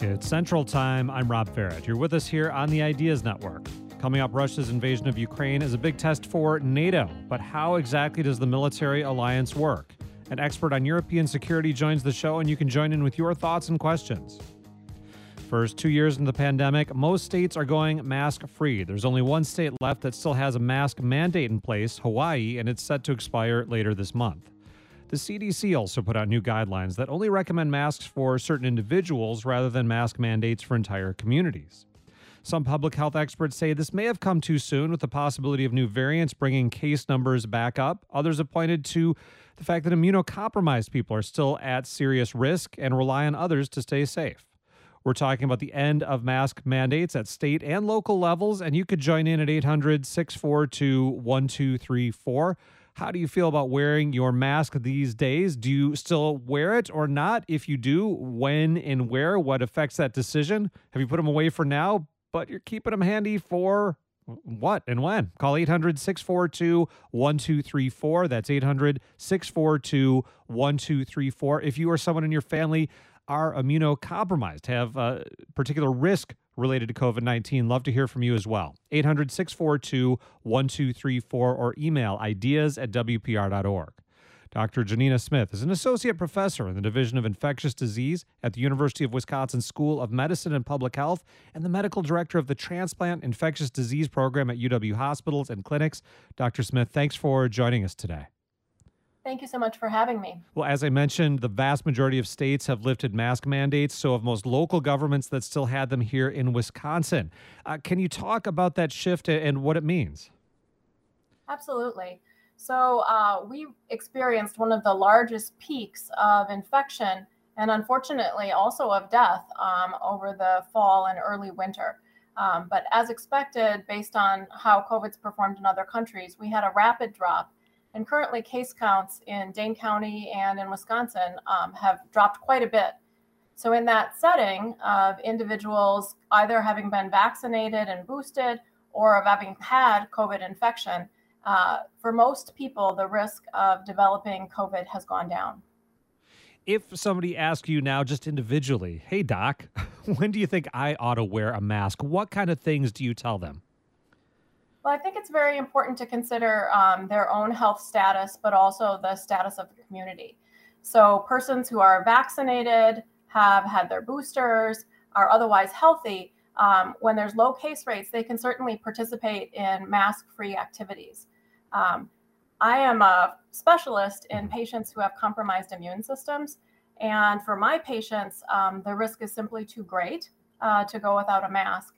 It's Central Time. I'm Rob Farrett. You're with us here on the Ideas Network. Coming up, Russia's invasion of Ukraine is a big test for NATO. But how exactly does the military alliance work? An expert on European security joins the show, and you can join in with your thoughts and questions. First 2 years into the pandemic, most states are going mask-free. There's only one state left that still has a mask mandate in place, Hawaii, and it's set to expire later this month. The CDC also put out new guidelines that only recommend masks for certain individuals rather than mask mandates for entire communities. Some public health experts say this may have come too soon, with the possibility of new variants bringing case numbers back up. Others have pointed to the fact that immunocompromised people are still at serious risk and rely on others to stay safe. We're talking about the end of mask mandates at state and local levels, and you could join in at 800-642-1234. How do you feel about wearing your mask these days? Do you still wear it or not? If you do, when and where? What affects that decision? Have you put them away for now, but you're keeping them handy for what and when? Call 800-642-1234. That's 800-642-1234. If you or someone in your family are immunocompromised, have a particular risk related to COVID-19, love to hear from you as well. 800-642-1234 or email ideas@wpr.org. Dr. Janina Smith is an associate professor in the Division of Infectious Disease at the University of Wisconsin School of Medicine and Public Health and the medical director of the Transplant Infectious Disease Program at UW Hospitals and Clinics. Dr. Smith, thanks for joining us today. Thank you so much for having me. Well, as I mentioned, the vast majority of states have lifted mask mandates, so have most local governments that still had them here in Wisconsin. Can you talk about that shift and what it means? Absolutely. So we experienced one of the largest peaks of infection and unfortunately also of death over the fall and early winter. But as expected, based on how COVID's performed in other countries, we had a rapid drop. And currently, case counts in Dane County and in Wisconsin have dropped quite a bit. So in that setting of individuals either having been vaccinated and boosted or of having had COVID infection, for most people, the risk of developing COVID has gone down. If somebody asks you now just individually, hey, doc, when do you think I ought to wear a mask? What kind of things do you tell them? Well, I think it's very important to consider their own health status, but also the status of the community. So persons who are vaccinated, have had their boosters, are otherwise healthy, when there's low case rates, they can certainly participate in mask-free activities. I am a specialist in patients who have compromised immune systems. And for my patients, the risk is simply too great to go without a mask.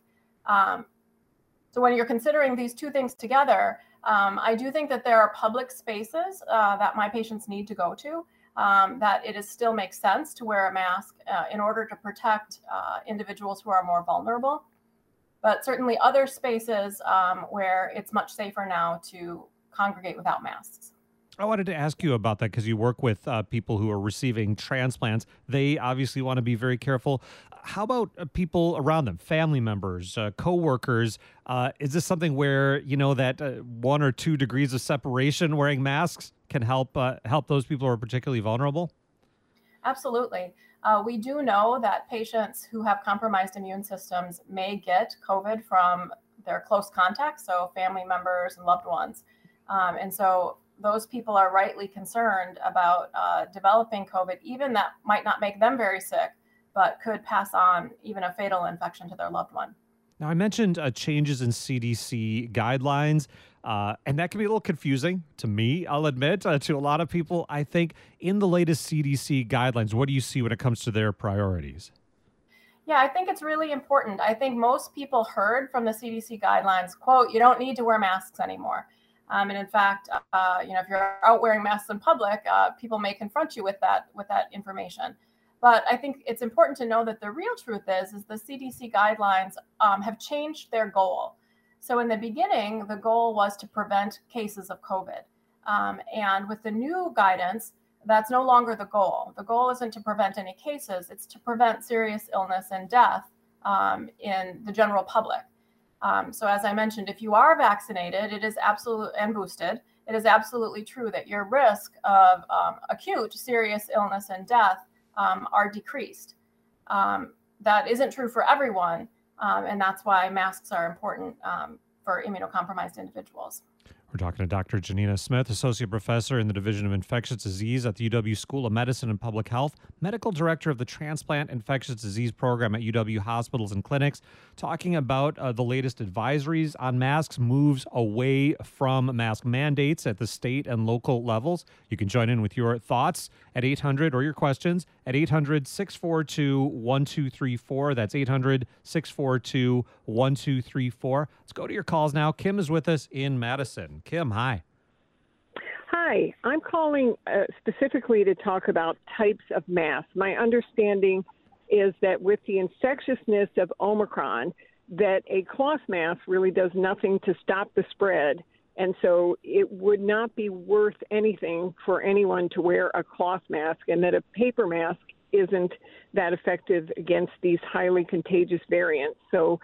So when you're considering these two things together, I do think that there are public spaces that my patients need to go to, that it still makes sense to wear a mask in order to protect individuals who are more vulnerable. But certainly other spaces where it's much safer now to congregate without masks. I wanted to ask you about that because you work with people who are receiving transplants. They obviously want to be very careful. How about people around them, family members, coworkers? Is this something where, you know, that 1 or 2 degrees of separation wearing masks can help those people who are particularly vulnerable? Absolutely. We do know that patients who have compromised immune systems may get COVID from their close contacts, so family members and loved ones. And so those people are rightly concerned about developing COVID, even that might not make them very sick, but could pass on even a fatal infection to their loved one. Now, I mentioned changes in CDC guidelines, and that can be a little confusing to me, I'll admit, to a lot of people. I think in the latest CDC guidelines, what do you see when it comes to their priorities? Yeah, I think it's really important. I think most people heard from the CDC guidelines, quote, you don't need to wear masks anymore. And in fact, if you're out wearing masks in public, people may confront you with that information. But I think it's important to know that the real truth is the CDC guidelines have changed their goal. So in the beginning, the goal was to prevent cases of COVID. And with the new guidance, that's no longer the goal. The goal isn't to prevent any cases, it's to prevent serious illness and death in the general public. So as I mentioned, if you are vaccinated, it is and boosted, it is absolutely true that your risk of acute serious illness and death are decreased. that isn't true for everyone. And that's why masks are important for immunocompromised individuals. We're talking to Dr. Janina Smith, Associate Professor in the Division of Infectious Disease at the UW School of Medicine and Public Health, Medical Director of the Transplant Infectious Disease Program at UW Hospitals and Clinics, talking about the latest advisories on masks, moves away from mask mandates at the state and local levels. You can join in with your thoughts at 800 or your questions at 800-642-1234. That's 800-642-1234. Let's go to your calls now. Kim is with us in Madison. Kim, hi. Hi, I'm calling specifically to talk about types of masks. My understanding is that with the infectiousness of Omicron, that a cloth mask really does nothing to stop the spread. And so it would not be worth anything for anyone to wear a cloth mask, and that a paper mask isn't that effective against these highly contagious variants. So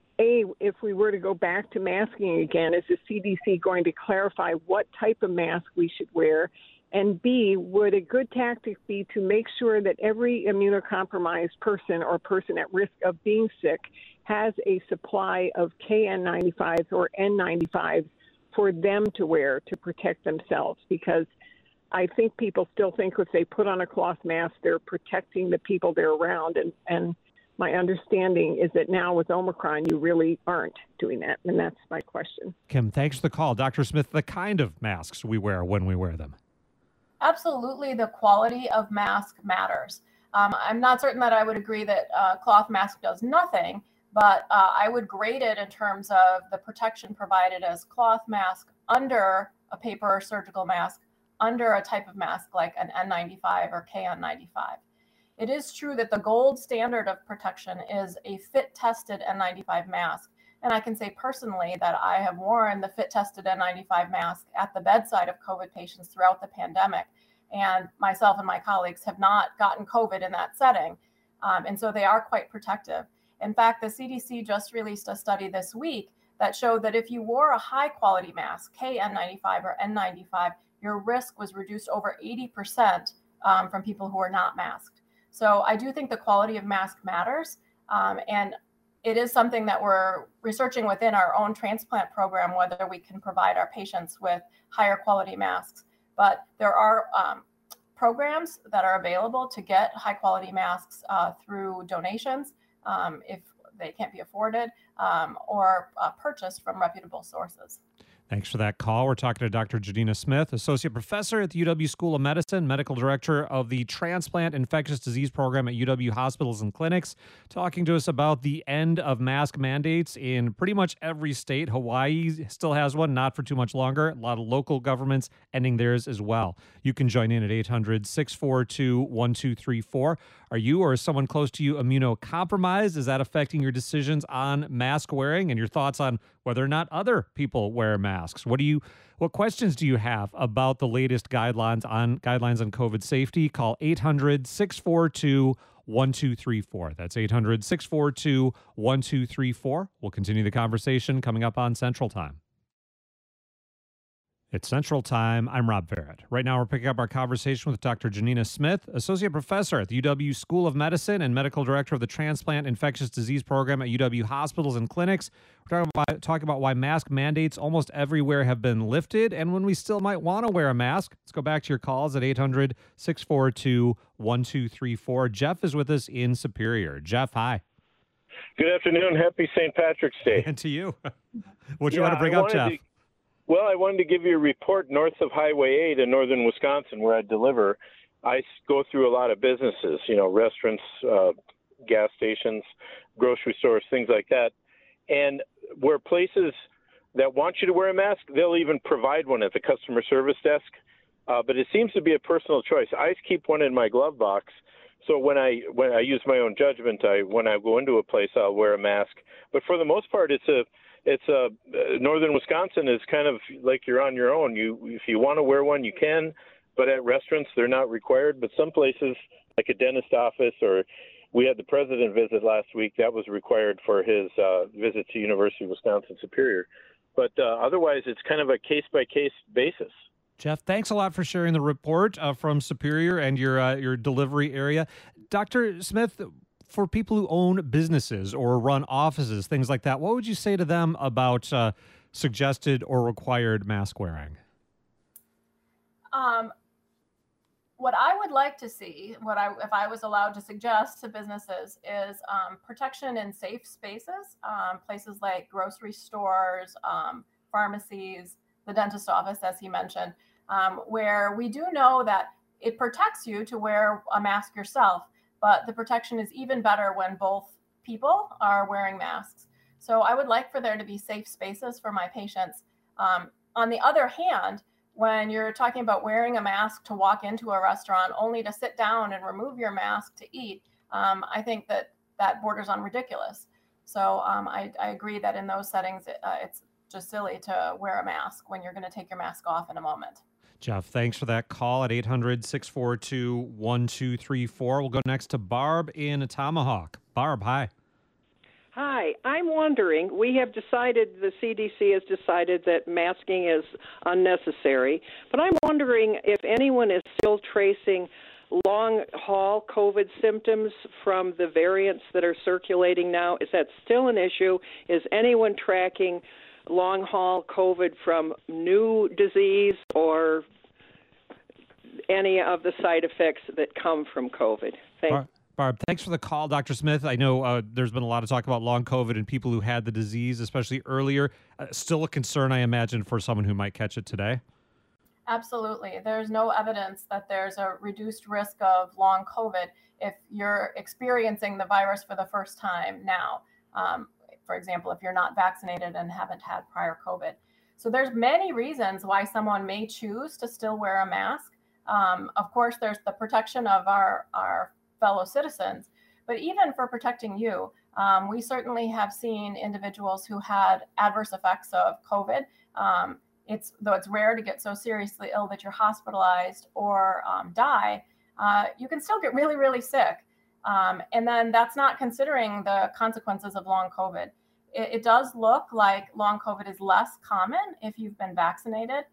if we were to go back to masking again, is the CDC going to clarify what type of mask we should wear? And B, would a good tactic be to make sure that every immunocompromised person or person at risk of being sick has a supply of KN95s or N95s for them to wear to protect themselves? Because I think people still think if they put on a cloth mask, they're protecting the people they're around. And my understanding is that now with Omicron, you really aren't doing that. And that's my question. Kim, thanks for the call. Dr. Smith, the kind of masks we wear when we wear them. Absolutely, the quality of mask matters. I'm not certain that I would agree that cloth mask does nothing, but I would grade it in terms of the protection provided as cloth mask under a paper or surgical mask, under a type of mask like an N95 or KN95. It is true that the gold standard of protection is a fit-tested N95 mask. And I can say personally that I have worn the fit-tested N95 mask at the bedside of COVID patients throughout the pandemic. And myself and my colleagues have not gotten COVID in that setting. And so they are quite protective. In fact, the CDC just released a study this week that showed that if you wore a high-quality mask, KN95 or N95, your risk was reduced over 80% from people who are not masked. So I do think the quality of mask matters. And it is something that we're researching within our own transplant program, whether we can provide our patients with higher quality masks. But there are programs that are available to get high quality masks through donations if they can't be afforded or purchased from reputable sources. Thanks for that call. We're talking to Dr. Janina Smith, Associate Professor at the UW School of Medicine, Medical Director of the Transplant Infectious Disease Program at UW Hospitals and Clinics, talking to us about the end of mask mandates in pretty much every state. Hawaii still has one, not for too much longer. A lot of local governments ending theirs as well. You can join in at 800-642-1234. Are you or is someone close to you immunocompromised? Is that affecting your decisions on mask wearing and your thoughts on whether or not other people wear masks? What questions do you have about the latest guidelines on COVID safety? Call 800-642-1234. That's 800-642-1234. We'll continue the conversation coming up on Central Time. It's Central Time. I'm Rob Barrett. Right now, we're picking up our conversation with Dr. Janina Smith, Associate Professor at the UW School of Medicine and Medical Director of the Transplant Infectious Disease Program at UW Hospitals and Clinics. We're talking about why mask mandates almost everywhere have been lifted and when we still might want to wear a mask. Let's go back to your calls at 800-642-1234. Jeff is with us in Superior. Jeff, hi. Good afternoon. Happy St. Patrick's Day. And to you. What do you want to bring up, Jeff? Well, I wanted to give you a report north of Highway 8 in northern Wisconsin where I deliver. I go through a lot of businesses, restaurants, gas stations, grocery stores, things like that. And where places that want you to wear a mask, they'll even provide one at the customer service desk. But it seems to be a personal choice. I keep one in my glove box. So when I use my own judgment, when I go into a place, I'll wear a mask. But for the most part, northern Wisconsin is kind of like you're on your own. If you want to wear one, you can, but at restaurants they're not required. But some places, like a dentist office, or we had the president visit last week, that was required for his visit to University of Wisconsin Superior. But otherwise, it's kind of a case-by-case basis. Jeff, thanks a lot for sharing the report from Superior and your delivery area. Dr. Smith, for people who own businesses or run offices, things like that, what would you say to them about suggested or required mask wearing? What I would like to see, if I was allowed to suggest to businesses, is protection in safe spaces, places like grocery stores, pharmacies, the dentist office, as he mentioned, where we do know that it protects you to wear a mask yourself, but the protection is even better when both people are wearing masks. So I would like for there to be safe spaces for my patients. On the other hand, when you're talking about wearing a mask to walk into a restaurant only to sit down and remove your mask to eat, I think that borders on ridiculous. So I agree that in those settings, it's just silly to wear a mask when you're going to take your mask off in a moment. Jeff, thanks for that call at 800-642-1234. We'll go next to Barb in Tomahawk. Barb, hi. Hi, I'm wondering, the CDC has decided that masking is unnecessary, but I'm wondering if anyone is still tracing long-haul COVID symptoms from the variants that are circulating now. Is that still an issue? Is anyone tracking long-haul COVID from new disease or any of the side effects that come from COVID? Thanks. Barb, thanks for the call, Dr. Smith. I know there's been a lot of talk about long COVID and people who had the disease, especially earlier. Still a concern, I imagine, for someone who might catch it today? Absolutely. There's no evidence that there's a reduced risk of long COVID if you're experiencing the virus for the first time now. For example, if you're not vaccinated and haven't had prior COVID. So there's many reasons why someone may choose to still wear a mask. Of course, there's the protection of our fellow citizens, but even for protecting you, we certainly have seen individuals who had adverse effects of COVID. Though it's rare to get so seriously ill that you're hospitalized or die, you can still get really, really sick. And then that's not considering the consequences of long COVID. It does look like long COVID is less common if you've been vaccinated,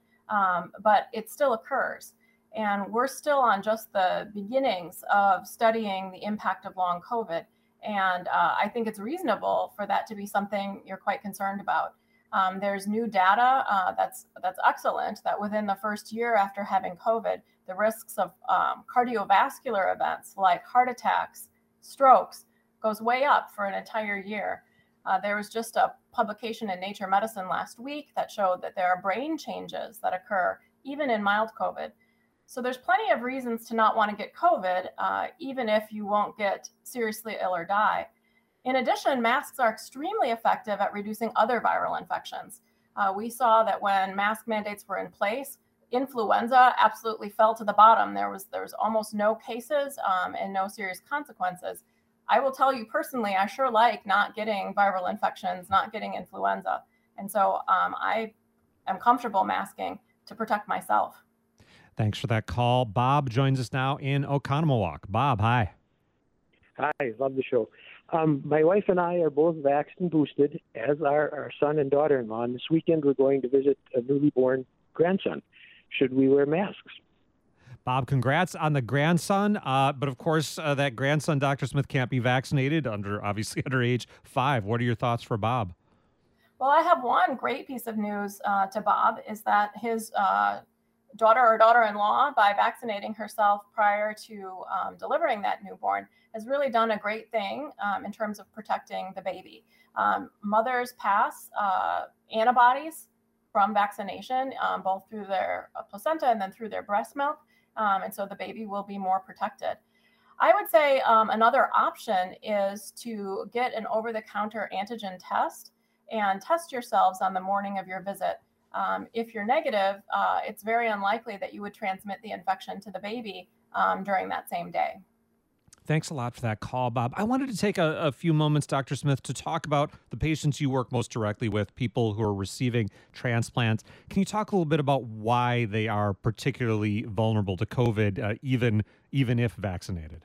but it still occurs. And we're still on just the beginnings of studying the impact of long COVID. And I think it's reasonable for that to be something you're quite concerned about. There's new data that's excellent that within the first year after having COVID, the risks of cardiovascular events like heart attacks, strokes, goes way up for an entire year. There was just a publication in Nature Medicine last week that showed that there are brain changes that occur even in mild COVID. So there's plenty of reasons to not want to get COVID, even if you won't get seriously ill or die. In addition, masks are extremely effective at reducing other viral infections. We saw that when mask mandates were in place, influenza absolutely fell to the bottom. There was almost no cases and no serious consequences. I will tell you personally, I sure like not getting viral infections, not getting influenza. And so I am comfortable masking to protect myself. Thanks for that call. Bob joins us now in Oconomowoc. Bob, hi. Hi, love the show. My wife and I are both vaxxed and boosted, as are our son and daughter-in-law. And this weekend we're going to visit a newly born grandson. Should we wear masks? Bob, congrats on the grandson. But of course, that grandson, Dr. Smith, can't be vaccinated obviously under age 5. What are your thoughts for Bob? Well, I have one great piece of news to Bob is that his daughter or daughter-in-law, by vaccinating herself prior to delivering that newborn, has really done a great thing in terms of protecting the baby. Mothers pass antibodies from vaccination, both through their placenta and then through their breast milk. And so the baby will be more protected. I would say another option is to get an over-the-counter antigen test and test yourselves on the morning of your visit. If you're negative, it's very unlikely that you would transmit the infection to the baby during that same day. Thanks a lot for that call, Bob. I wanted to take a few moments, Dr. Smith, to talk about the patients you work most directly with, people who are receiving transplants. Can you talk a little bit about why they are particularly vulnerable to COVID, even if vaccinated?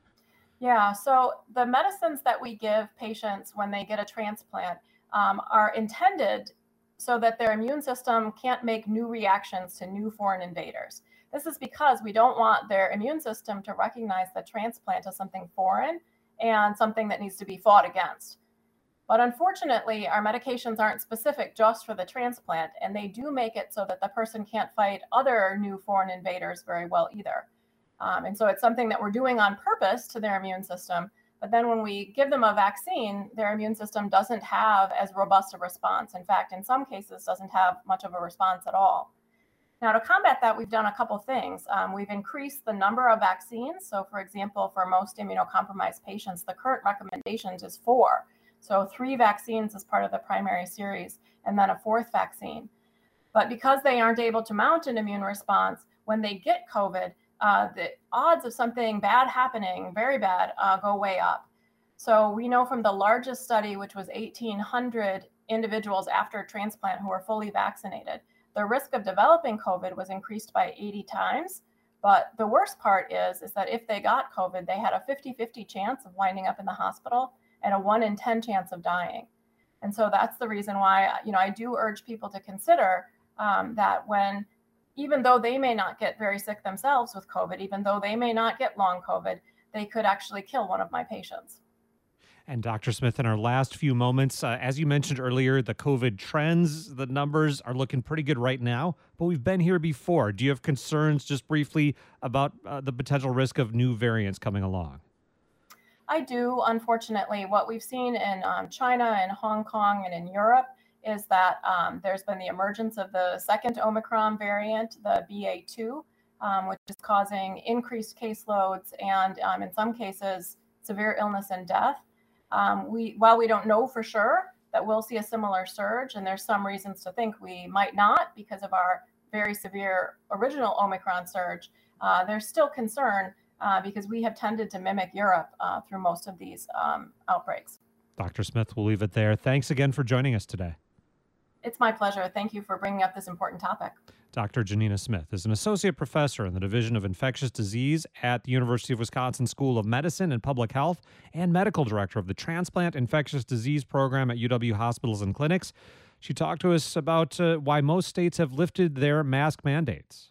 Yeah, so the medicines that we give patients when they get a transplant are intended so that their immune system can't make new reactions to new foreign invaders. This is because we don't want their immune system to recognize the transplant as something foreign and something that needs to be fought against. But unfortunately, our medications aren't specific just for the transplant, and they do make it so that the person can't fight other new foreign invaders very well either. And so it's something that we're doing on purpose to their immune system. But then when we give them a vaccine, their immune system doesn't have as robust a response. In fact, in some cases, doesn't have much of a response at all. Now, to combat that, we've done a couple things. We've increased the number of vaccines. So, for example, for most immunocompromised patients, the current recommendations is 4. So 3 vaccines as part of the primary series, and then a 4th vaccine. But because they aren't able to mount an immune response, when they get COVID, the odds of something bad happening, very bad, go way up. So we know from the largest study, which was 1,800 individuals after transplant who were fully vaccinated, the risk of developing COVID was increased by 80 times. But the worst part is that if they got COVID, they had a 50-50 chance of winding up in the hospital and a 1 in 10 chance of dying. And so that's the reason why, I do urge people to consider that even though they may not get very sick themselves with COVID, even though they may not get long COVID, they could actually kill one of my patients. And Dr. Smith, in our last few moments, as you mentioned earlier, the COVID trends, the numbers are looking pretty good right now, but we've been here before. Do you have concerns, just briefly, about the potential risk of new variants coming along? I do. Unfortunately, what we've seen in China and Hong Kong and in Europe is that there's been the emergence of the second Omicron variant, the BA2, which is causing increased caseloads and in some cases, severe illness and death. While we don't know for sure that we'll see a similar surge, and there's some reasons to think we might not because of our very severe original Omicron surge, there's still concern because we have tended to mimic Europe through most of these outbreaks. Dr. Smith, we'll leave it there. Thanks again for joining us today. It's my pleasure. Thank you for bringing up this important topic. Dr. Janina Smith is an associate professor in the Division of Infectious Disease at the University of Wisconsin School of Medicine and Public Health and medical director of the Transplant Infectious Disease Program at UW Hospitals and Clinics. She talked to us about why most states have lifted their mask mandates.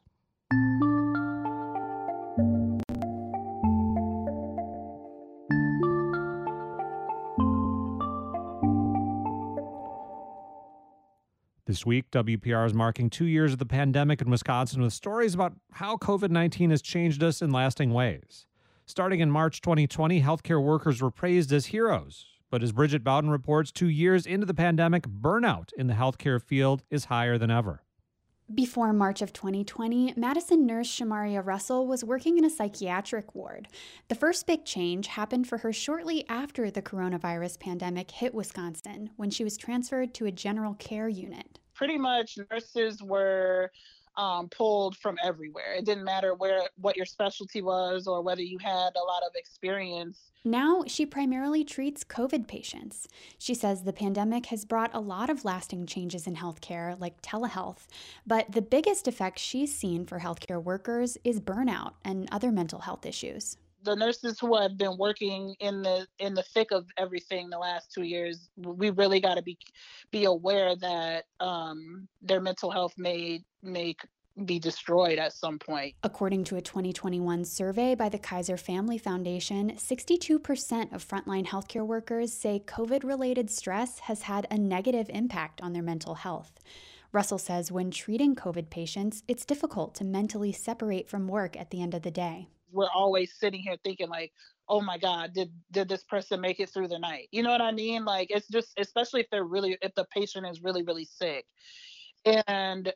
This week, WPR is marking 2 years of the pandemic in Wisconsin with stories about how COVID-19 has changed us in lasting ways. Starting in March 2020, healthcare workers were praised as heroes. But as Bridget Bowden reports, 2 years into the pandemic, burnout in the healthcare field is higher than ever. Before March of 2020, Madison nurse Shamaria Russell was working in a psychiatric ward. The first big change happened for her shortly after the coronavirus pandemic hit Wisconsin, when she was transferred to a general care unit. Pretty much nurses were pulled from everywhere. It didn't matter what your specialty was or whether you had a lot of experience. Now she primarily treats COVID patients. She says the pandemic has brought a lot of lasting changes in healthcare, like telehealth, but the biggest effect she's seen for healthcare workers is burnout and other mental health issues. The nurses who have been working in the thick of everything the last 2 years, we really got to be aware that their mental health may be destroyed at some point. According to a 2021 survey by the Kaiser Family Foundation, 62% of frontline healthcare workers say COVID-related stress has had a negative impact on their mental health. Russell says when treating COVID patients, it's difficult to mentally separate from work at the end of the day. We're always sitting here thinking like, oh my God, did this person make it through the night? You know what I mean? Like, it's just, especially if the patient is really, really sick. And,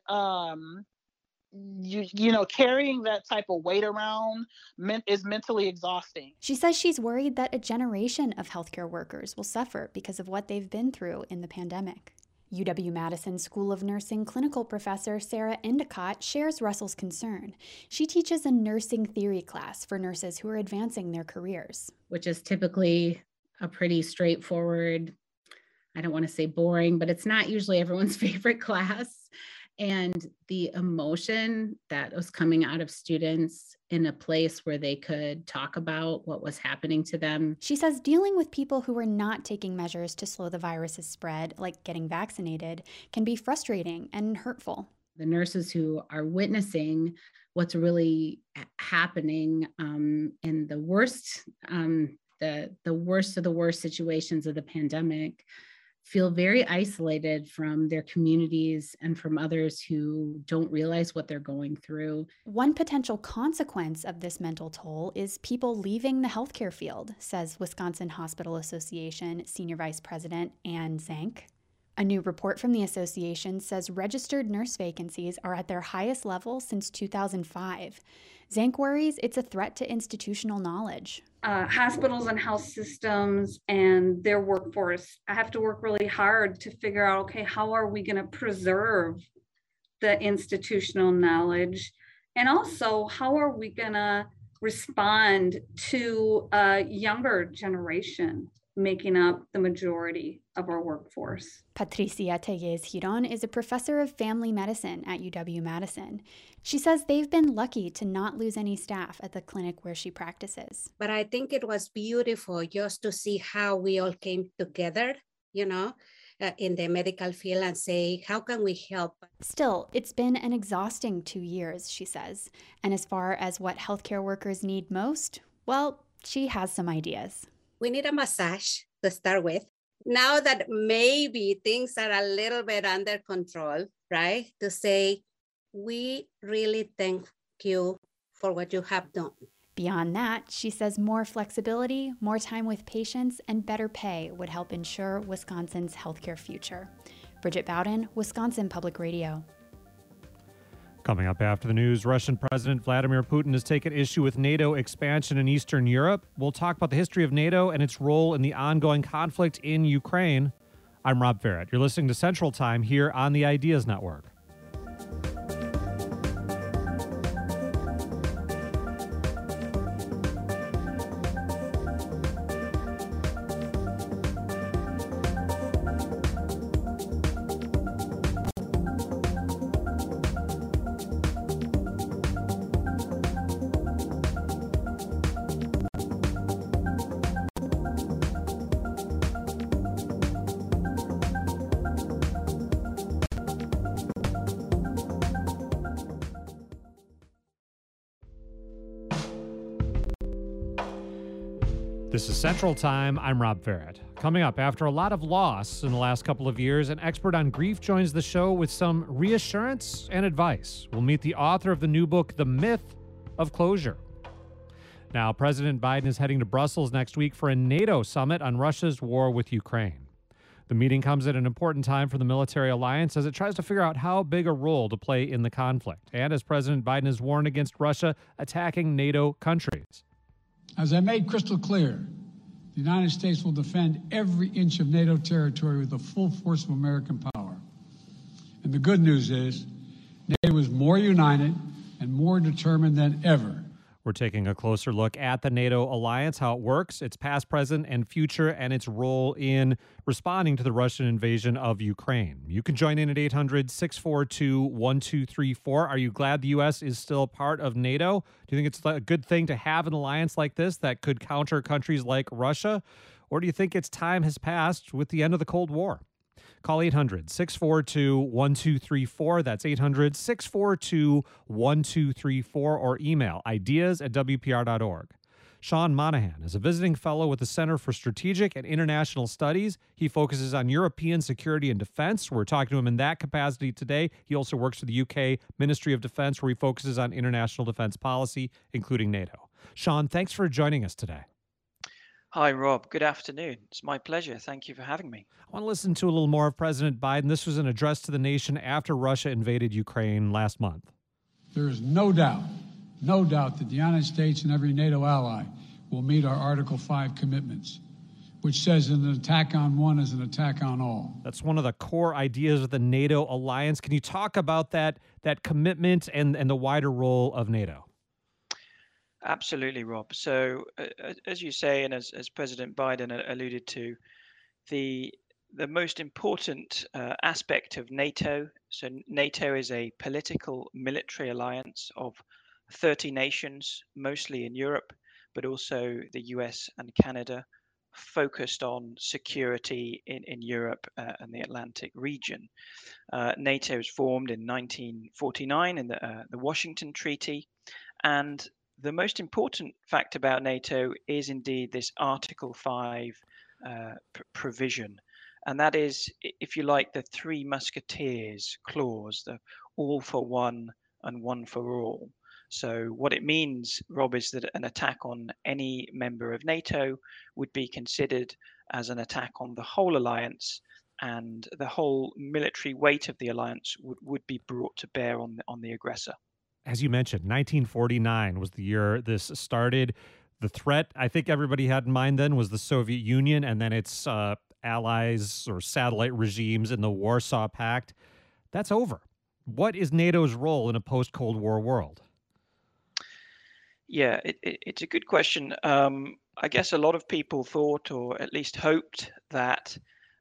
carrying that type of weight around is mentally exhausting. She says she's worried that a generation of healthcare workers will suffer because of what they've been through in the pandemic. UW-Madison School of Nursing clinical professor Sarah Endicott shares Russell's concern. She teaches a nursing theory class for nurses who are advancing their careers. Which is typically a pretty straightforward, I don't want to say boring, but it's not usually everyone's favorite class. And the emotion that was coming out of students in a place where they could talk about what was happening to them. She says dealing with people who are not taking measures to slow the virus's spread, like getting vaccinated, can be frustrating and hurtful. The nurses who are witnessing what's really happening in the worst the worst of the worst situations of the pandemic feel very isolated from their communities and from others who don't realize what they're going through. One potential consequence of this mental toll is people leaving the healthcare field, says Wisconsin Hospital Association Senior Vice President Ann Zank. A new report from the association says registered nurse vacancies are at their highest level since 2005. Zank worries it's a threat to institutional knowledge. Hospitals and health systems and their workforce have to work really hard to figure out, okay, how are we going to preserve the institutional knowledge? And also, how are we going to respond to a younger generation making up the majority of our workforce? Patricia Tellez-Giron is a professor of family medicine at UW-Madison. She says they've been lucky to not lose any staff at the clinic where she practices. But I think it was beautiful just to see how we all came together, in the medical field and say, how can we help? Still, it's been an exhausting 2 years, she says. And as far as what healthcare workers need most, well, she has some ideas. We need a massage to start with. Now that maybe things are a little bit under control, right? To say, we really thank you for what you have done. Beyond that, she says more flexibility, more time with patients, and better pay would help ensure Wisconsin's healthcare future. Bridget Bowden, Wisconsin Public Radio. Coming up after the news, Russian President Vladimir Putin has taken issue with NATO expansion in Eastern Europe. We'll talk about the history of NATO and its role in the ongoing conflict in Ukraine. I'm Rob Ferret. You're listening to Central Time here on the Ideas Network. This is Central Time. I'm Rob Ferret. Coming up, after a lot of loss in the last couple of years, an expert on grief joins the show with some reassurance and advice. We'll meet the author of the new book, The Myth of Closure. Now, President Biden is heading to Brussels next week for a NATO summit on Russia's war with Ukraine. The meeting comes at an important time for the military alliance as it tries to figure out how big a role to play in the conflict, and as President Biden has warned against Russia attacking NATO countries. As I made crystal clear, the United States will defend every inch of NATO territory with the full force of American power. And the good news is, NATO is more united and more determined than ever. We're taking a closer look at the NATO alliance, how it works, its past, present, and future, and its role in responding to the Russian invasion of Ukraine. You can join in at 800-642-1234. Are you glad the U.S. is still part of NATO? Do you think it's a good thing to have an alliance like this that could counter countries like Russia? Or do you think its time has passed with the end of the Cold War? Call 800-642-1234. That's 800-642-1234 or email ideas@wpr.org. Sean Monahan is a visiting fellow with the Center for Strategic and International Studies. He focuses on European security and defense. We're talking to him in that capacity today. He also works for the UK Ministry of Defense, where he focuses on international defense policy, including NATO. Sean, thanks for joining us today. Hi, Rob. Good afternoon. It's my pleasure. Thank you for having me. I want to listen to a little more of President Biden. This was an address to the nation after Russia invaded Ukraine last month. There is no doubt that the United States and every NATO ally will meet our Article 5 commitments, which says an attack on one is an attack on all. That's one of the core ideas of the NATO alliance. Can you talk about that commitment and the wider role of NATO? Absolutely, Rob. So, as you say, and as President Biden alluded to, the most important aspect of NATO. So, NATO is a political military alliance of 30 nations, mostly in Europe, but also the US and Canada, focused on security in Europe and the Atlantic region. NATO was formed in 1949 in the Washington Treaty, and the most important fact about NATO is indeed this Article 5 provision. And that is, if you like, the Three Musketeers clause, the all for one and one for all. So what it means, Rob, is that an attack on any member of NATO would be considered as an attack on the whole alliance, and the whole military weight of the alliance would be brought to bear on the aggressor. As you mentioned, 1949 was the year this started. The threat I think everybody had in mind then was the Soviet Union and then its allies or satellite regimes in the Warsaw Pact. That's over. What is NATO's role in a post-Cold War world? Yeah, it's a good question. I guess a lot of people thought, or at least hoped, that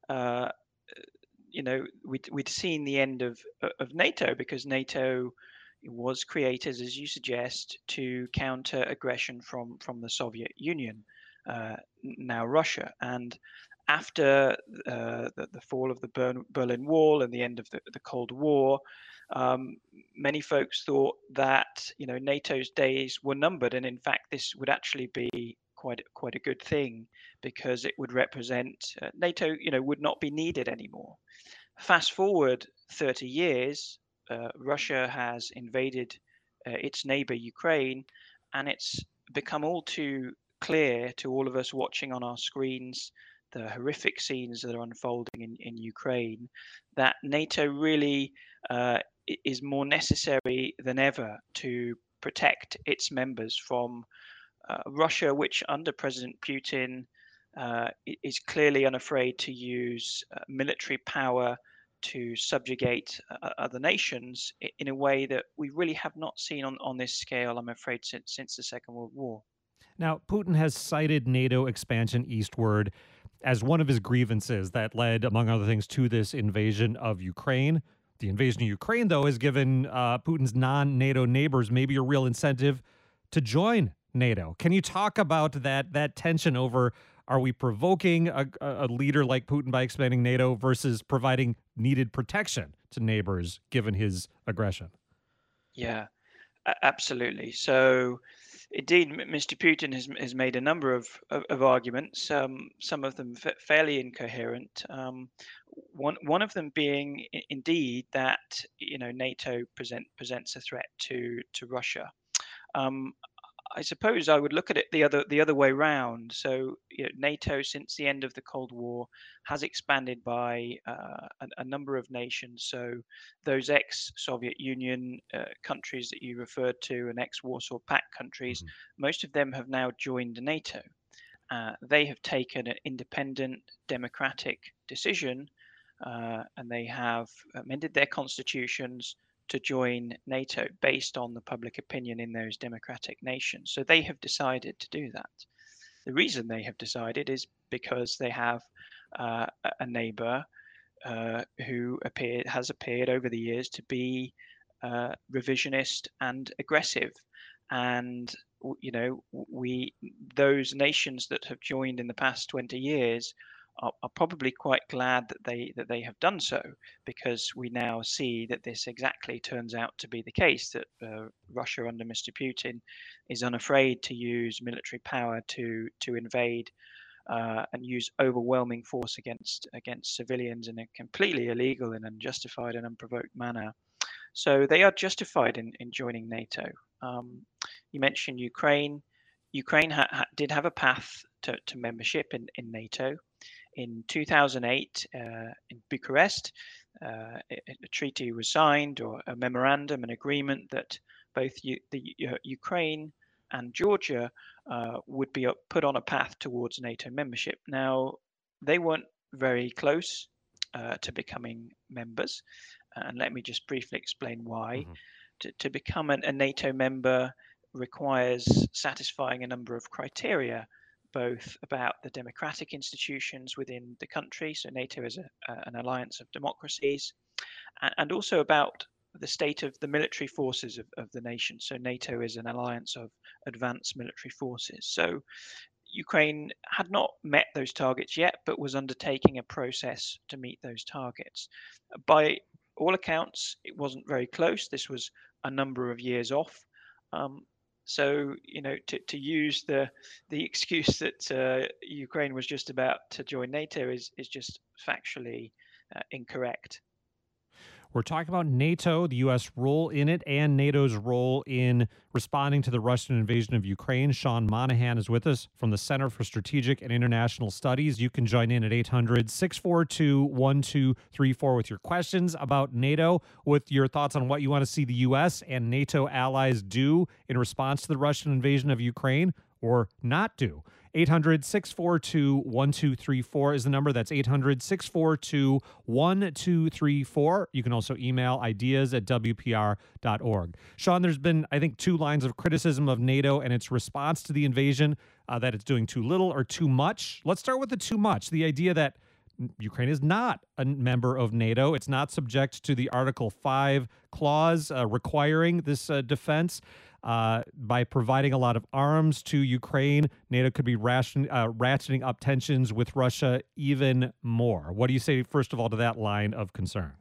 we'd seen the end of NATO, because NATO was created, as you suggest, to counter aggression from the Soviet Union, now Russia. And after the fall of the Berlin Wall and the end of the Cold War, many folks thought that NATO's days were numbered, and in fact this would actually be quite a good thing, because it would represent NATO would not be needed anymore. Fast forward 30 years, Russia has invaded its neighbor Ukraine, and it's become all too clear to all of us watching on our screens the horrific scenes that are unfolding in Ukraine, that NATO really is more necessary than ever to protect its members from Russia, which under President Putin is clearly unafraid to use military power to subjugate other nations in a way that we really have not seen on this scale, I'm afraid, since the Second World War. Now, Putin has cited NATO expansion eastward as one of his grievances that led, among other things, to this invasion of Ukraine. The invasion of Ukraine, though, has given Putin's non-NATO neighbors maybe a real incentive to join NATO. Can you talk about that tension over, are we provoking a leader like Putin by expanding NATO versus providing needed protection to neighbors given his aggression? Yeah, absolutely. So indeed, Mr. Putin has made a number of arguments, some of them fairly incoherent. One of them being indeed that NATO presents a threat to Russia. I suppose I would look at it the other way round. So NATO, since the end of the Cold War, has expanded by a number of nations. So those ex-Soviet Union countries that you referred to, and ex-Warsaw Pact countries, most of them have now joined NATO. They have taken an independent, democratic decision, and they have amended their constitutions to join NATO based on the public opinion in those democratic nations. So they have decided to do that. The reason they have decided is because they have a neighbor who has appeared over the years to be revisionist and aggressive. And those nations that have joined in the past 20 years are probably quite glad that they have done so, because we now see that this exactly turns out to be the case, that Russia under Mr. Putin is unafraid to use military power to invade and use overwhelming force against civilians in a completely illegal and unjustified and unprovoked manner. So they are justified in joining NATO. You mentioned Ukraine. Ukraine did have a path to membership in NATO. In 2008, in Bucharest, a treaty was signed, or a memorandum, an agreement that both Ukraine and Georgia would be put on a path towards NATO membership. Now, they weren't very close to becoming members, and let me just briefly explain why. To become a NATO member requires satisfying a number of criteria, both about the democratic institutions within the country, so NATO is an alliance of democracies, and also about the state of the military forces of the nation. So NATO is an alliance of advanced military forces. So Ukraine had not met those targets yet, but was undertaking a process to meet those targets. By all accounts, it wasn't very close. This was a number of years off. So, to use the excuse that Ukraine was just about to join NATO is just factually incorrect. We're talking about NATO, the U.S. role in it, and NATO's role in responding to the Russian invasion of Ukraine. Sean Monahan is with us from the Center for Strategic and International Studies. You can join in at 800-642-1234 with your questions about NATO, with your thoughts on what you want to see the U.S. and NATO allies do in response to the Russian invasion of Ukraine or not do. 800-642-1234 is the number. That's 800-642-1234. You can also email ideas@wpr.org. Sean, there's been, I think, 2 lines of criticism of NATO and its response to the invasion, that it's doing too little or too much. Let's start with the too much. The idea that Ukraine is not a member of NATO. It's not subject to the Article 5 clause requiring this defense. By providing a lot of arms to Ukraine, NATO could be ratcheting up tensions with Russia even more. What do you say, first of all, to that line of concern?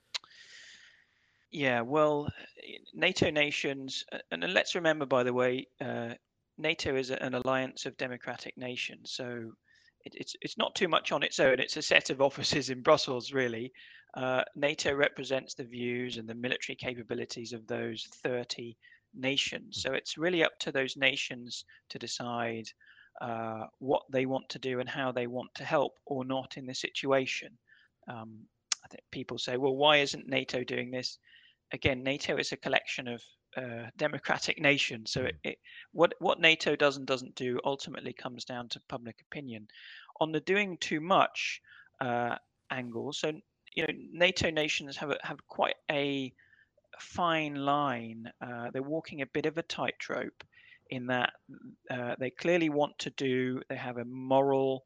Yeah, well, NATO nations, and let's remember, by the way, NATO is an alliance of democratic nations. So it's not too much on its own. It's a set of offices in Brussels, really. NATO represents the views and the military capabilities of those 30 nations. So it's really up to those nations to decide what they want to do and how they want to help or not in this situation. I think people say, well, why isn't NATO doing this? Again, NATO is a collection of democratic nations. So what NATO does and doesn't do ultimately comes down to public opinion. On the doing too much angle, so NATO nations have quite a fine line. They're walking a bit of a tightrope in that they clearly want to do. They have a moral,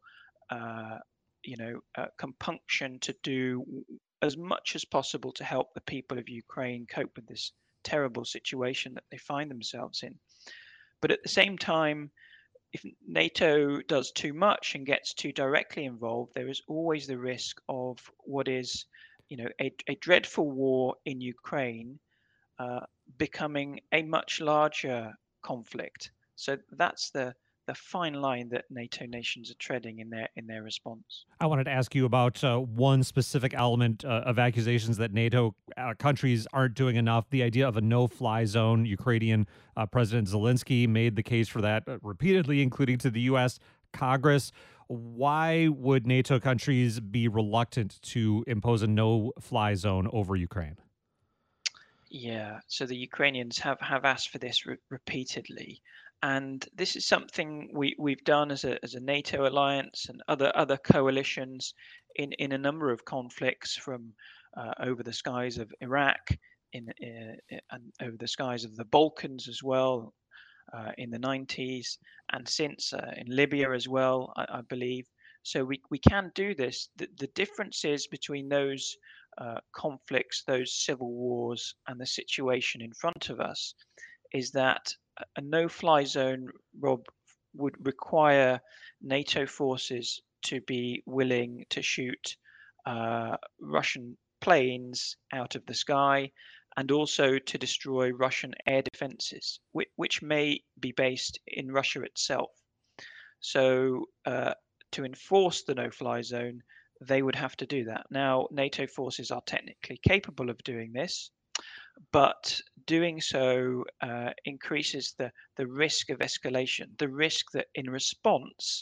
compunction to do as much as possible to help the people of Ukraine cope with this terrible situation that they find themselves in. But at the same time, if NATO does too much and gets too directly involved, there is always the risk of what is, a dreadful war in Ukraine becoming a much larger conflict. So that's the fine line that NATO nations are treading in their response. I wanted to ask you about one specific element of accusations that NATO countries aren't doing enough, the idea of a no-fly zone. Ukrainian President Zelensky made the case for that repeatedly, including to the U.S. Congress. Why would NATO countries be reluctant to impose a no-fly zone over Ukraine? Yeah, so the Ukrainians have asked for this repeatedly. And this is something we've done as a NATO alliance and other coalitions in a number of conflicts, from over the skies of Iraq, and over the skies of the Balkans as well, in the 90s, and since in Libya as well, I believe. So we can do this. The differences between those conflicts, those civil wars, and the situation in front of us is that a no-fly zone, Rob, would require NATO forces to be willing to shoot Russian planes out of the sky, and also to destroy Russian air defenses, which may be based in Russia itself. So to enforce the no-fly zone, they would have to do that. Now, NATO forces are technically capable of doing this, but doing so increases the risk of escalation, the risk that in response,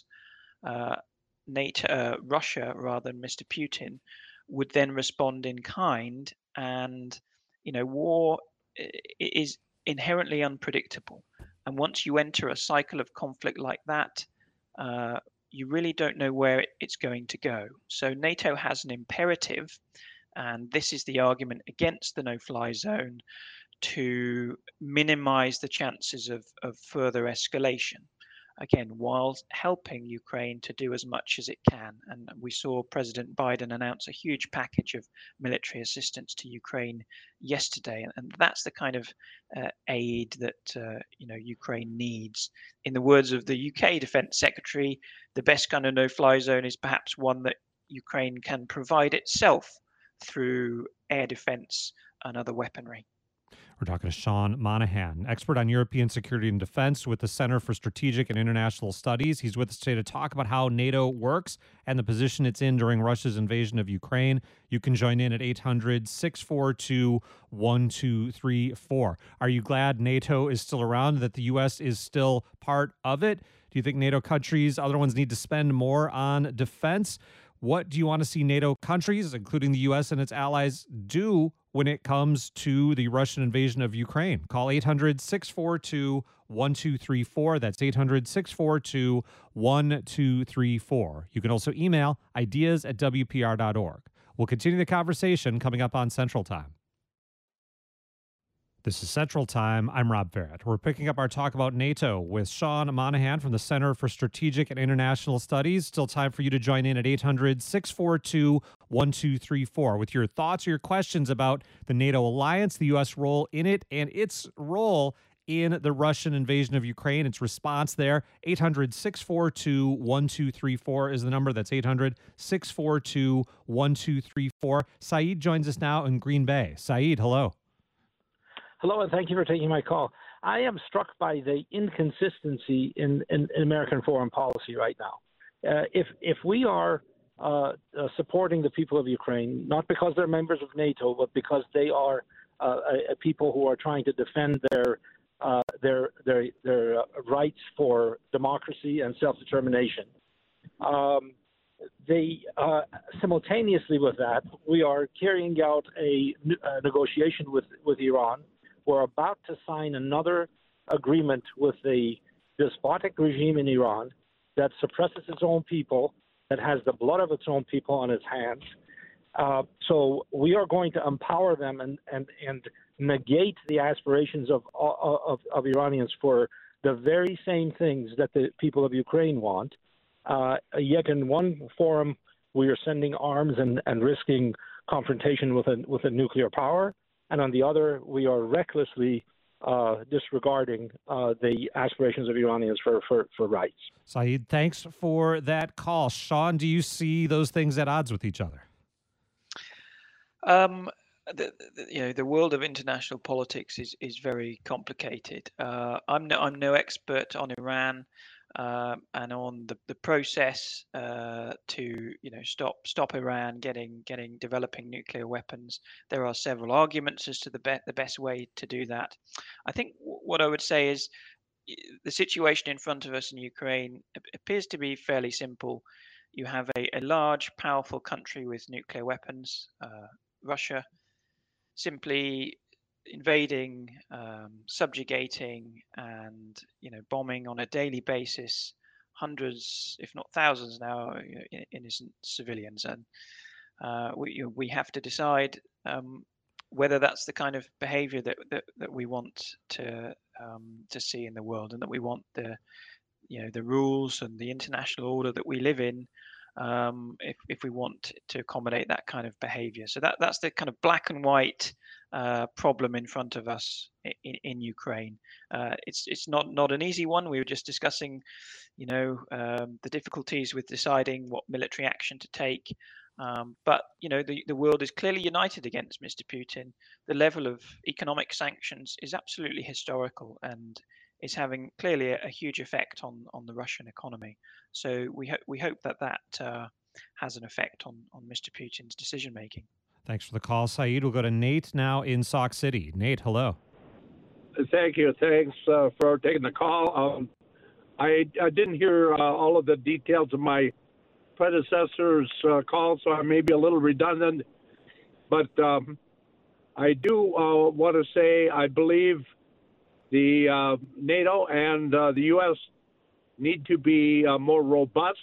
Russia, rather than Mr. Putin, would then respond in kind. And, war is inherently unpredictable. And once you enter a cycle of conflict like that, you really don't know where it's going to go. So NATO has an imperative, and this is the argument against the no-fly zone, to minimize the chances of further escalation. Again, while helping Ukraine to do as much as it can. And we saw President Biden announce a huge package of military assistance to Ukraine yesterday. And that's the kind of aid that Ukraine needs. In the words of the UK Defense Secretary, the best kind of no-fly zone is perhaps one that Ukraine can provide itself through air defense and other weaponry. We're talking to Sean Monahan, expert on European security and defense with the Center for Strategic and International Studies. He's with us today to talk about how NATO works and the position it's in during Russia's invasion of Ukraine. You can join in at 800-642-1234. Are you glad NATO is still around, that the U.S. is still part of it? Do you think NATO countries, other ones, need to spend more on defense? What do you want to see NATO countries, including the U.S. and its allies, do when it comes to the Russian invasion of Ukraine? Call 800-642-1234. That's 800-642-1234. You can also email ideas@wpr.org. We'll continue the conversation coming up on Central Time. This is Central Time. I'm Rob Barrett. We're picking up our talk about NATO with Sean Monahan from the Center for Strategic and International Studies. Still time for you to join in at 800-642-1234 with your thoughts or your questions about the NATO alliance, the U.S. role in it, and its role in the Russian invasion of Ukraine, its response there. 800-642-1234 is the number. That's 800-642-1234. Saeed joins us now in Green Bay. Saeed, hello. Hello, and thank you for taking my call. I am struck by the inconsistency in American foreign policy right now. If we are supporting the people of Ukraine, not because they're members of NATO, but because they are a people who are trying to defend their rights for democracy and self-determination, simultaneously with that, we are carrying out a negotiation with Iran. We're about to sign another agreement with the despotic regime in Iran that suppresses its own people, that has the blood of its own people on its hands. So we are going to empower them and negate the aspirations of Iranians for the very same things that the people of Ukraine want. Yet in one forum, we are sending arms and risking confrontation with a nuclear power. And on the other, we are recklessly disregarding the aspirations of Iranians for rights. Saeed, thanks for that call. Sean, do you see those things at odds with each other? The world of international politics is very complicated. I'm no expert on Iran and on the process to stop Iran developing nuclear weapons. There are several arguments as to the best way to do that. I think what I would say is the situation in front of us in Ukraine appears to be fairly simple. You have a large, powerful country with nuclear weapons, Russia, simply invading, subjugating, and bombing on a daily basis hundreds, if not thousands now, innocent civilians. And we have to decide whether that's the kind of behavior that we want to see in the world, and that we want the rules and the international order that we live in, if we want to accommodate that kind of behavior. So that's the kind of black and white problem in front of us in Ukraine. It's not an easy one. We were just discussing, the difficulties with deciding what military action to take. But the world is clearly united against Mr. Putin. The level of economic sanctions is absolutely historical and is having clearly a huge effect on the Russian economy. So we hope that has an effect on Mr. Putin's decision making. Thanks for the call, Saeed. We'll go to Nate now in Sauk City. Nate, hello. Thank you. Thanks for taking the call. I didn't hear all of the details of my predecessor's call, so I may be a little redundant. But I do want to say I believe the NATO and the U.S. need to be more robust,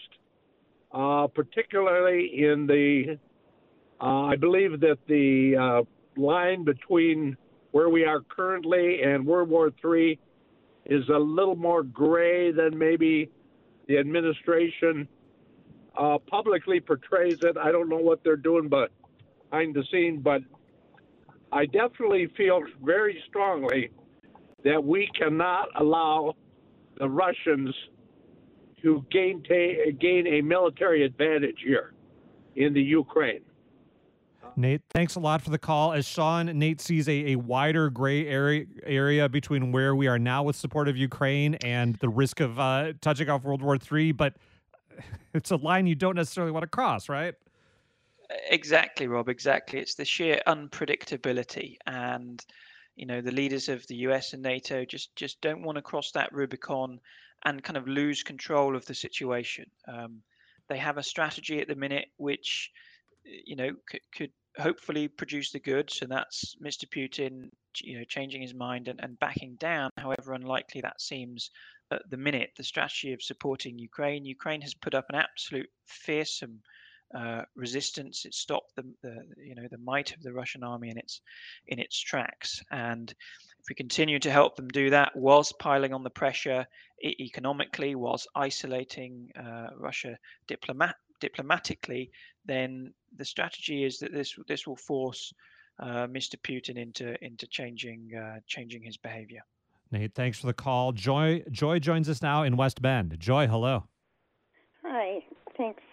particularly in the I believe that the line between where we are currently and World War III is a little more gray than maybe the administration publicly portrays it. I don't know what they're doing behind the scene, but I definitely feel very strongly that we cannot allow the Russians to gain a military advantage here in the Ukraine. Nate, thanks a lot for the call. As Nate sees a wider gray area between where we are now with support of Ukraine and the risk of touching off World War III, but it's a line you don't necessarily want to cross, right? Exactly, Rob, exactly. It's the sheer unpredictability, and the leaders of the US and NATO just don't want to cross that Rubicon and kind of lose control of the situation. They have a strategy at the minute which could hopefully produce the goods, and that's Mr. Putin changing his mind and backing down, however unlikely that seems at the minute. The strategy of supporting Ukraine has put up an absolute fearsome resistance. It stopped the might of the Russian army in its tracks, and if we continue to help them do that whilst piling on the pressure economically, whilst isolating Russia diplomatically, then the strategy is that this will force Mr. Putin into changing his behavior. Nate, thanks for the call. Joy joins us now in West Bend. Joy, hello. Hi, thanks.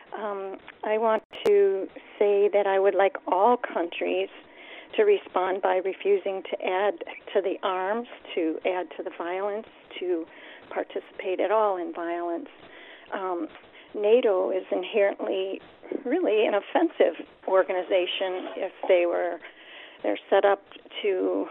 I want to say that I would like all countries to respond by refusing to add to the arms, to add to the violence, to participate at all in violence. NATO is inherently really an offensive organization if they're set up to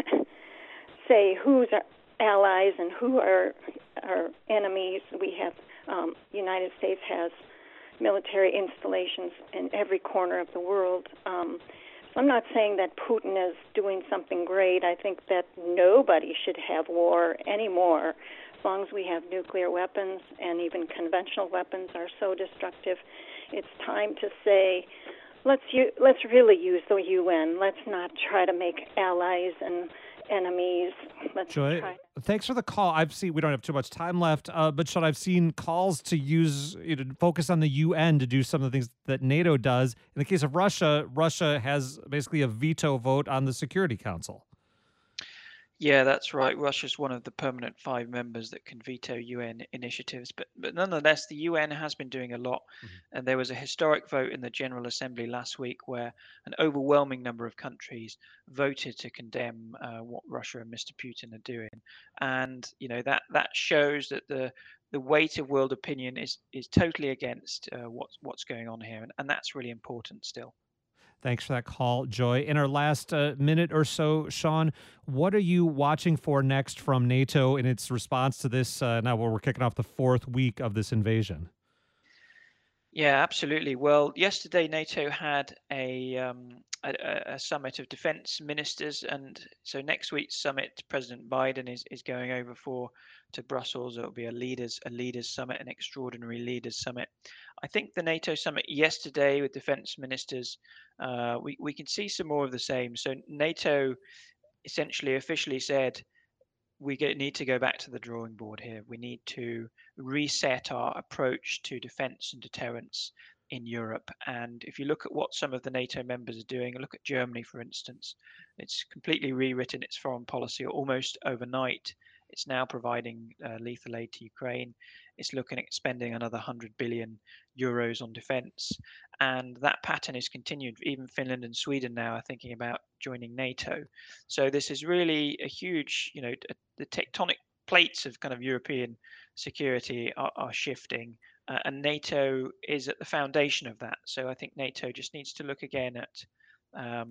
say who's our allies and who are our enemies. We have United States has military installations in every corner of the world. So I'm not saying that Putin is doing something great. I think that nobody should have war anymore. As long as we have nuclear weapons, and even conventional weapons are so destructive, it's time to say, let's really use the UN. Let's not try to make allies and enemies. Joy, thanks for the call. We don't have too much time left, but I've seen calls to focus on the UN to do some of the things that NATO does. In the case of Russia, Russia has basically a veto vote on the Security Council. Yeah, that's right. Russia's one of the permanent 5 members that can veto UN initiatives, but nonetheless, the UN has been doing a lot. And there was a historic vote in the General Assembly last week where an overwhelming number of countries voted to condemn what Russia and Mr. Putin are doing. And that shows that the weight of world opinion is totally against what's going on here, and that's really important still. Thanks for that call, Joy. In our last minute or so, Sean, what are you watching for next from NATO in its response to this, now where we're kicking off the 4th week of this invasion? Yeah, absolutely. Well, yesterday NATO had a summit of defense ministers, and so next week's summit, President Biden is going over to Brussels. It'll be a leaders summit, an extraordinary leaders summit. I think the NATO summit yesterday with defense ministers, we can see some more of the same. So NATO essentially officially said, we need to go back to the drawing board here. We need to reset our approach to defense and deterrence in Europe. And if you look at what some of the NATO members are doing, look at Germany, for instance, it's completely rewritten its foreign policy almost overnight. It's now providing lethal aid to Ukraine. It's looking at spending another 100 billion euros on defense. And that pattern is continued. Even Finland and Sweden now are thinking about joining NATO. So this is really a huge, the tectonic plates of kind of European security are shifting. And NATO is at the foundation of that. So I think NATO just needs to look again at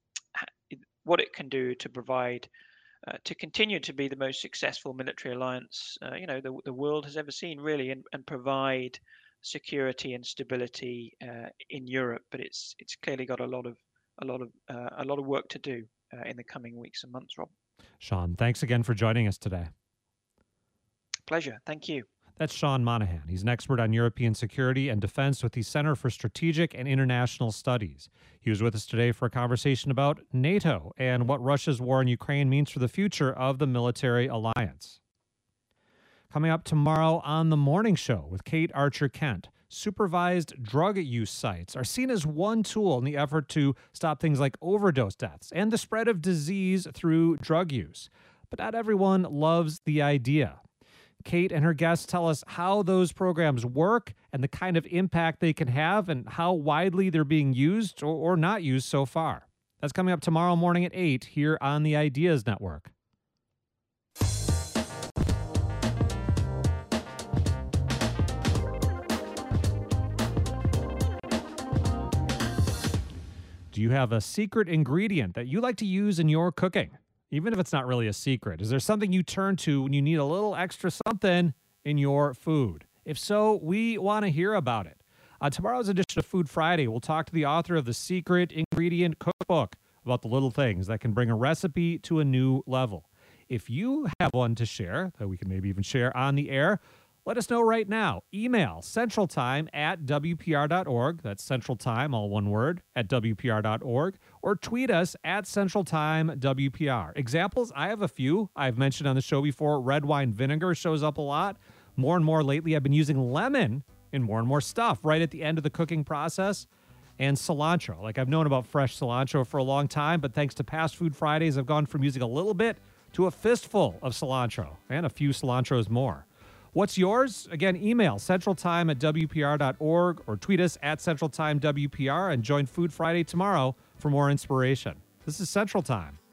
what it can do to provide to continue to be the most successful military alliance the world has ever seen, really, and provide security and stability in Europe. But it's clearly got a lot of work to do in the coming weeks and months, Rob. Sean, thanks again for joining us today. Pleasure. Thank you. That's Sean Monahan. He's an expert on European security and defense with the Center for Strategic and International Studies. He was with us today for a conversation about NATO and what Russia's war in Ukraine means for the future of the military alliance. Coming up tomorrow on The Morning Show with Kate Archer-Kent, supervised drug use sites are seen as one tool in the effort to stop things like overdose deaths and the spread of disease through drug use. But not everyone loves the idea. Kate and her guests tell us how those programs work and the kind of impact they can have and how widely they're being used or not used so far. That's coming up tomorrow morning at 8 here on the Ideas Network. Do you have a secret ingredient that you like to use in your cooking? Even if it's not really a secret, is there something you turn to when you need a little extra something in your food? If so, we want to hear about it. On tomorrow's edition of Food Friday, we'll talk to the author of the Secret Ingredient Cookbook about the little things that can bring a recipe to a new level. If you have one to share that we can maybe even share on the air, let us know right now. Email centraltime@wpr.org. That's centraltime, all one word, at wpr.org. Or tweet us at centraltimewpr. Examples, I have a few I've mentioned on the show before. Red wine vinegar shows up a lot. More and more lately, I've been using lemon in more and more stuff right at the end of the cooking process. And cilantro. Like, I've known about fresh cilantro for a long time, but thanks to past Food Fridays, I've gone from using a little bit to a fistful of cilantro and a few cilantros more. What's yours? Again, email centraltime@wpr.org or tweet us at centraltimewpr and join Food Friday tomorrow for more inspiration. This is Central Time.